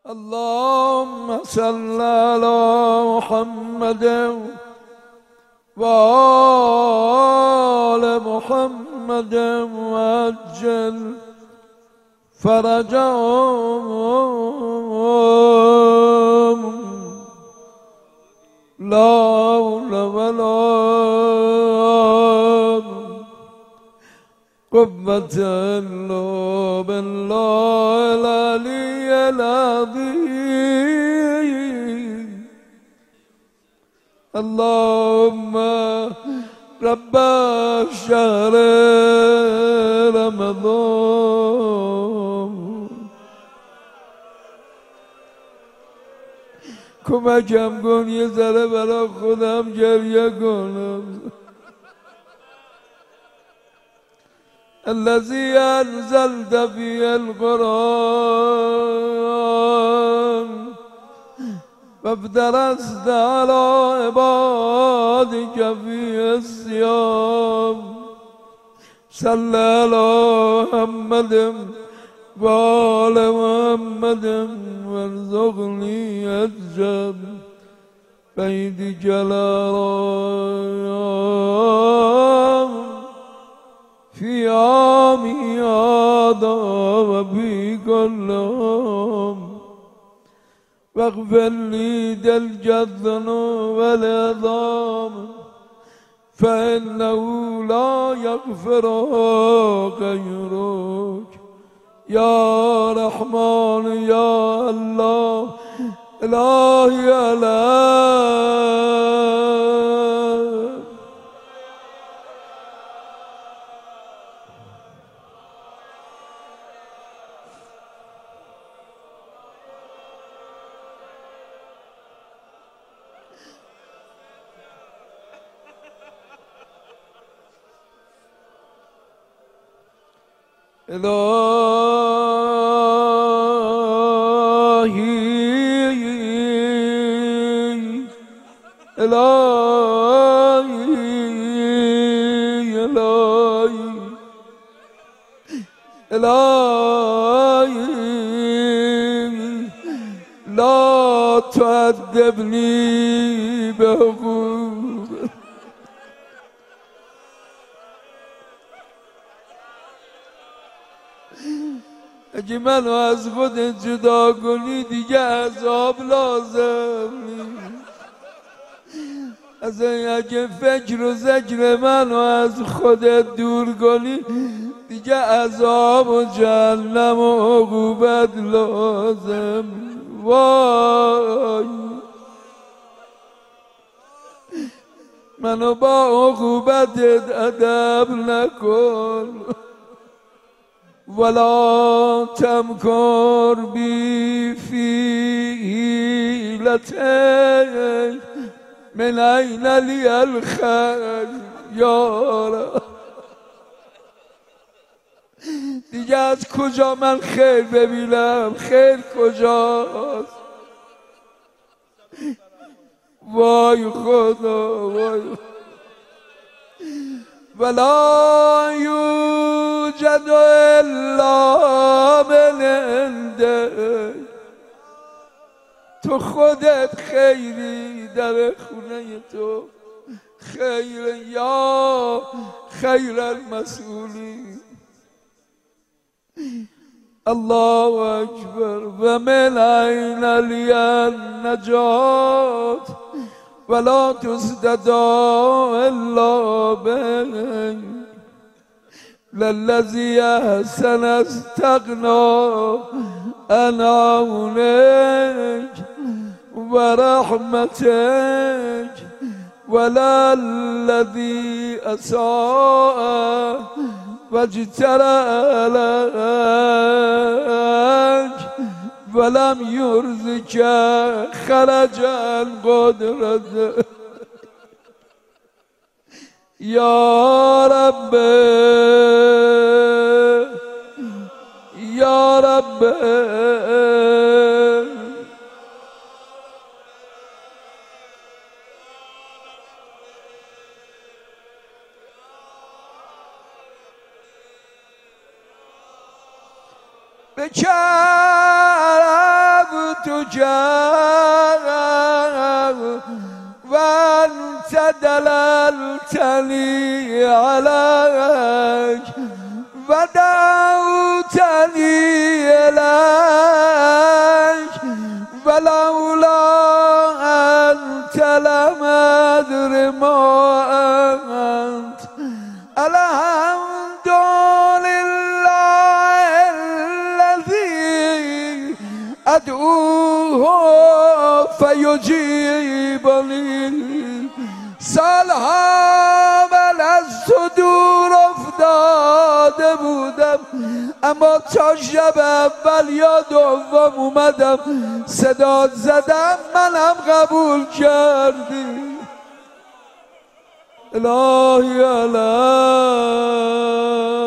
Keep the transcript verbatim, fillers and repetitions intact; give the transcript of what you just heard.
اللهم صل على محمد وآل محمد وعجل فرجهم لا حول ولا قوة إلا بالله العلي العظيم. اللهم رب شهر رمضان کمکم کن یه ذره برای خودم گریه کنم. الذي أنزلت في القرآن فافترست على عبادك في الصيام صل على محمد وآل محمد وارزقني أجر بيتك الحرام في عامي هذا وفي كل عام واغفر لي دلج الذنوب والعظام فإنه لا يغفر غيرك يا رحمن يا الله إلهي الله. إلهي إلهي إلهي إلهي لا تعذبني بحقوق اگه منو از خودت جدا کنی دیگه عذاب لازم نیست. اگه فکر و ذکر منو از خودت دور کنی دیگه عذاب و جهنم و عقوبت لازم. وای منو با عقوبتت ادب نکن ولا تمكر بي في حيلتك من أين لي الخير يا رب. دیگه از کجا من خیر ببینم؟ خیر کجاست؟ وای خدا وای. ولا يوجد إلا من عندك. تو خودت خیری در خونه تو خیر یا خیر المسئولین. الله أكبر. ومن أين لي النجاة ولا تستدعى إلا بك. للذي أحسن استغنى عن عونك ورحمتك ولا الذي أساء واجترى عليك ولم يرزك خرجا قدرته. يا رب يا رب بکرم دعوتك وأنت دللتني عليك ودعوتني إليك ولولا أنت لم أدر ما أنت الحمد لله الذي أدعوه فيجيبني سالها من از تو دور افتاده بودم اما تا شب اول یا دوم اومدم صدات زدم منم قبول کردی الهی الهی